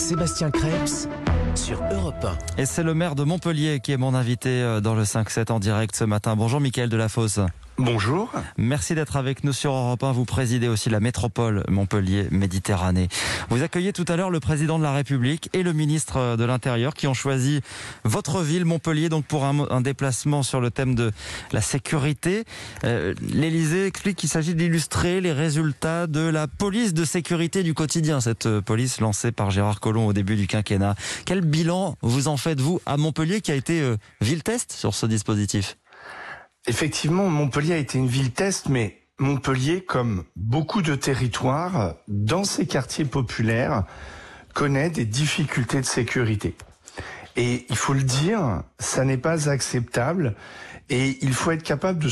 Sébastien Krebs sur Europe 1. Et c'est le maire de Montpellier qui est mon invité dans le 5-7 en direct ce matin. Bonjour Mickaël Delafosse. Bonjour. Merci d'être avec nous sur Europe 1. Vous présidez aussi la métropole Montpellier-Méditerranée. Vous accueillez tout à l'heure le président de la République et le ministre de l'Intérieur qui ont choisi votre ville, Montpellier, donc pour un déplacement sur le thème de la sécurité. L'Élysée explique qu'il s'agit d'illustrer les résultats de la police de sécurité du quotidien, cette police lancée par Gérard Collomb au début du quinquennat. Quel bilan vous en faites-vous à Montpellier qui a été ville-test sur ce dispositif ? Effectivement, Montpellier a été une ville-test, mais Montpellier, comme beaucoup de territoires, dans ses quartiers populaires, connaît des difficultés de sécurité. Et il faut le dire, ça n'est pas acceptable et il faut être capable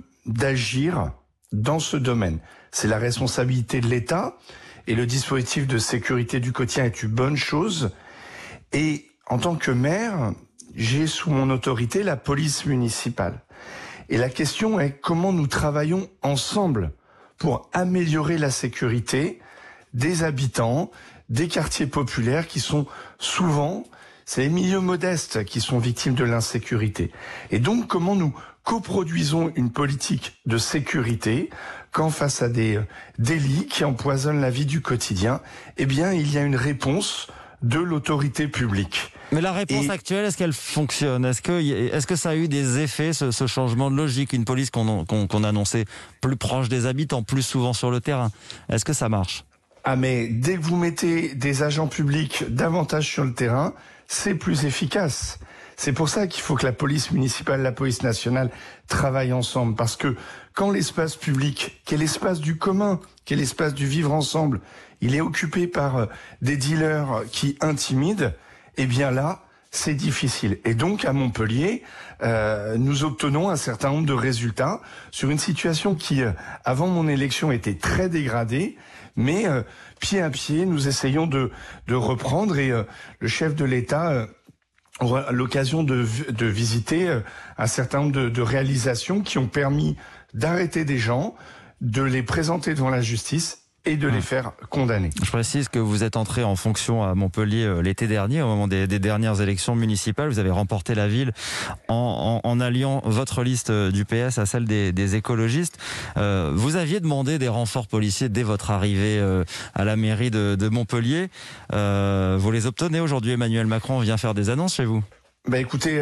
d'agir dans ce domaine. C'est la responsabilité de l'État et le dispositif de sécurité du quotidien est une bonne chose. Et en tant que maire, j'ai sous mon autorité la police municipale. Et la question est comment nous travaillons ensemble pour améliorer la sécurité des habitants, des quartiers populaires qui sont souvent, c'est les milieux modestes qui sont victimes de l'insécurité. Et donc comment nous coproduisons une politique de sécurité quand face à des délits qui empoisonnent la vie du quotidien, eh bien il y a une réponse de l'autorité publique. Mais la réponse actuelle, est-ce qu'elle fonctionne ? Est-ce que ça a eu des effets, ce changement de logique, une police qu'on annonçait plus proche des habitants, plus souvent sur le terrain ? Est-ce que ça marche ? Ah mais dès que vous mettez des agents publics davantage sur le terrain, c'est plus efficace. C'est pour ça qu'il faut que la police municipale, la police nationale travaillent ensemble. Parce que quand l'espace public, qui est l'espace du commun, qui est l'espace du vivre ensemble, il est occupé par des dealers qui intimident, eh bien là, c'est difficile. Et donc à Montpellier, nous obtenons un certain nombre de résultats sur une situation qui, avant mon élection, était très dégradée. Mais pied à pied, nous essayons de reprendre et le chef de l'État aura l'occasion de visiter un certain nombre de réalisations qui ont permis d'arrêter des gens, de les présenter devant la justice et de les faire condamner. Je précise que vous êtes entré en fonction à Montpellier l'été dernier, au moment des dernières élections municipales. Vous avez remporté la ville en alliant votre liste du PS à celle des écologistes. Vous aviez demandé des renforts policiers dès votre arrivée à la mairie de Montpellier. Vous les obtenez aujourd'hui. Emmanuel Macron vient faire des annonces chez vous. Écoutez,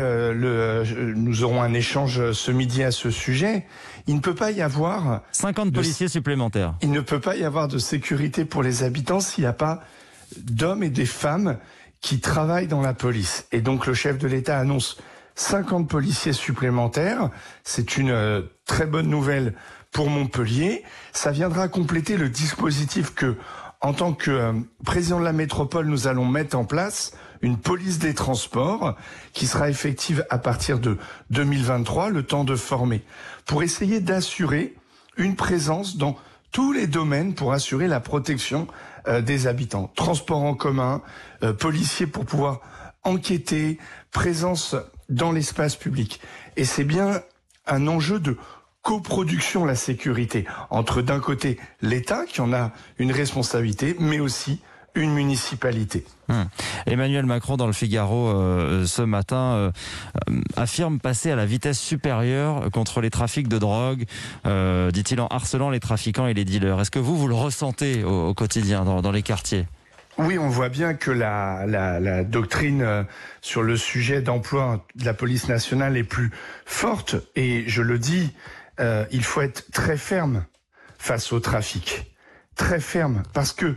nous aurons un échange ce midi à ce sujet. Il ne peut pas y avoir 50 policiers supplémentaires. Il ne peut pas y avoir de sécurité pour les habitants s'il n'y a pas d'hommes et des femmes qui travaillent dans la police. Et donc le chef de l'État annonce 50 policiers supplémentaires. C'est une très bonne nouvelle pour Montpellier. Ça viendra compléter le dispositif que, en tant que président de la métropole, nous allons mettre en place une police des transports qui sera effective à partir de 2023, le temps de former, pour essayer d'assurer une présence dans tous les domaines pour assurer la protection des habitants. Transport en commun, policiers pour pouvoir enquêter, présence dans l'espace public. Et c'est bien un enjeu de coproduction, la sécurité, entre d'un côté l'État qui en a une responsabilité, mais aussi une municipalité. Emmanuel Macron dans le Figaro ce matin affirme passer à la vitesse supérieure contre les trafics de drogue, dit-il, en harcelant les trafiquants et les dealers. Est-ce que vous le ressentez au quotidien dans les quartiers ? Oui, on voit bien que la doctrine sur le sujet d'emploi de la police nationale est plus forte. Et je le dis, il faut être très ferme face au trafic. Très ferme, parce que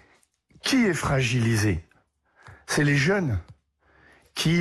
qui est fragilisé ? C'est les jeunes qui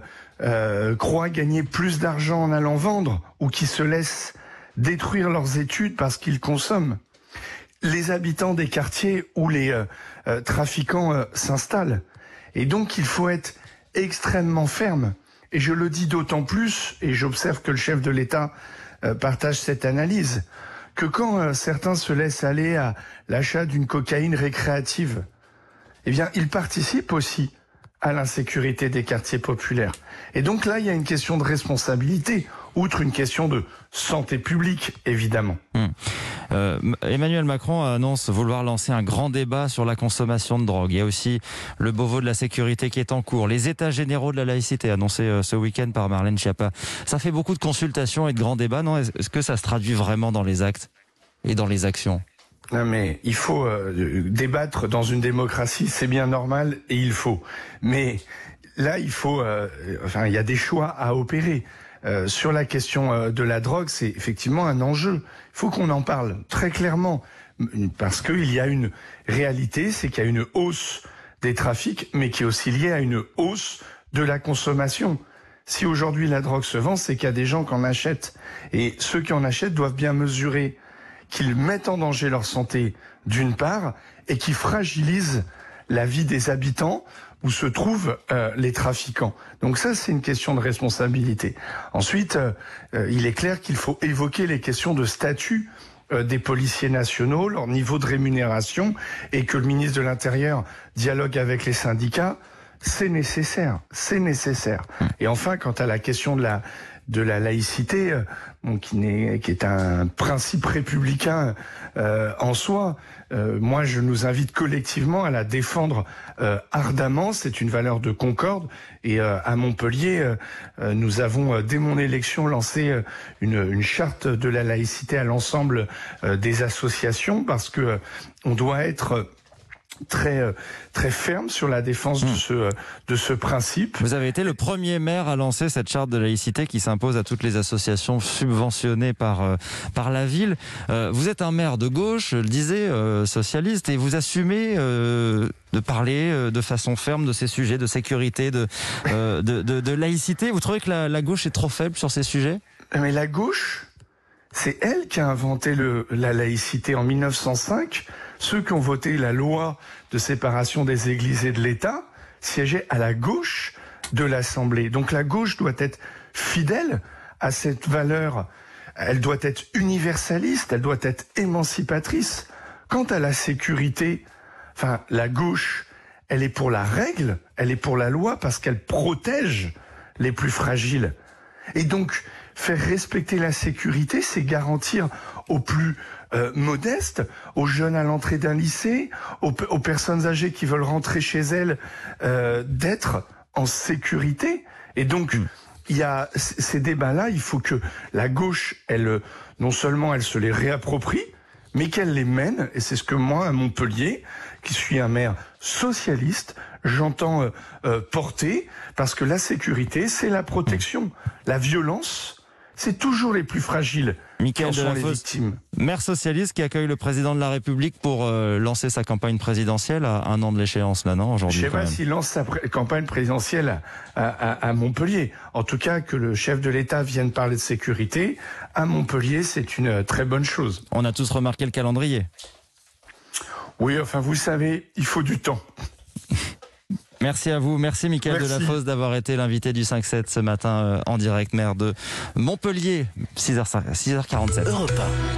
croient gagner plus d'argent en allant vendre ou qui se laissent détruire leurs études parce qu'ils consomment. Les habitants des quartiers où les trafiquants s'installent. Et donc il faut être extrêmement ferme. Et je le dis d'autant plus, et j'observe que le chef de l'État partage cette analyse, que quand certains se laissent aller à l'achat d'une cocaïne récréative, eh bien, ils participent aussi à l'insécurité des quartiers populaires. Et donc là, il y a une question de responsabilité, outre une question de santé publique, évidemment. Emmanuel Macron annonce vouloir lancer un grand débat sur la consommation de drogue. Il y a aussi le Beauvau de la sécurité qui est en cours. Les états généraux de la laïcité annoncés ce week-end par Marlène Schiappa. Ça fait beaucoup de consultations et de grands débats, non ? Est-ce que ça se traduit vraiment dans les actes et dans les actions ? Non mais il faut débattre dans une démocratie, c'est bien normal et il faut. Mais là, il faut, il y a des choix à opérer. Sur la question de la drogue, c'est effectivement un enjeu. Il faut qu'on en parle très clairement parce qu'il y a une réalité, c'est qu'il y a une hausse des trafics, mais qui est aussi liée à une hausse de la consommation. Si aujourd'hui la drogue se vend, c'est qu'il y a des gens qui en achètent. Et ceux qui en achètent doivent bien mesurer qu'ils mettent en danger leur santé d'une part et qui fragilisent la vie des habitants où se trouvent les trafiquants. Donc ça, c'est une question de responsabilité. Ensuite, il est clair qu'il faut évoquer les questions de statut des policiers nationaux, leur niveau de rémunération, et que le ministre de l'Intérieur dialogue avec les syndicats. C'est nécessaire, c'est nécessaire. Et enfin, quant à la question de la laïcité, qui est un principe républicain en soi, moi je nous invite collectivement à la défendre ardemment. C'est une valeur de concorde. Et à Montpellier, nous avons dès mon élection lancé une charte de la laïcité à l'ensemble des associations parce que on doit être très ferme sur la défense de ce principe. Vous avez été le premier maire à lancer cette charte de laïcité qui s'impose à toutes les associations subventionnées par la ville. Vous êtes un maire de gauche, je le disais, socialiste, et vous assumez de parler de façon ferme de ces sujets de sécurité, de laïcité. Vous trouvez que la gauche est trop faible sur ces sujets ? Mais la gauche, c'est elle qui a inventé la laïcité en 1905. Ceux qui ont voté la loi de séparation des églises et de l'État siégeaient à la gauche de l'Assemblée. Donc la gauche doit être fidèle à cette valeur. Elle doit être universaliste, elle doit être émancipatrice. Quant à la sécurité, la gauche, elle est pour la règle, elle est pour la loi parce qu'elle protège les plus fragiles. Et donc, faire respecter la sécurité, c'est garantir aux plus modestes, aux jeunes à l'entrée d'un lycée, aux personnes âgées qui veulent rentrer chez elles, d'être en sécurité. Et donc, il y a ces débats-là, il faut que la gauche, non seulement elle se les réapproprie, mais qu'elle les mène. Et c'est ce que moi, à Montpellier, qui suis un maire socialiste, j'entends porter, parce que la sécurité, c'est la protection. La violence, c'est toujours les plus fragiles qui en sont les victimes. Maire socialiste qui accueille le président de la République pour lancer sa campagne présidentielle à un an de l'échéance, là, non, aujourd'hui? Je ne sais pas s'il lance sa campagne présidentielle à Montpellier. En tout cas, que le chef de l'État vienne parler de sécurité à Montpellier, c'est une très bonne chose. On a tous remarqué le calendrier. Oui, vous savez, il faut du temps. Merci à vous. Merci Mickaël Delafosse d'avoir été l'invité du 5-7 ce matin en direct, maire de Montpellier, 6h47. Europe 1.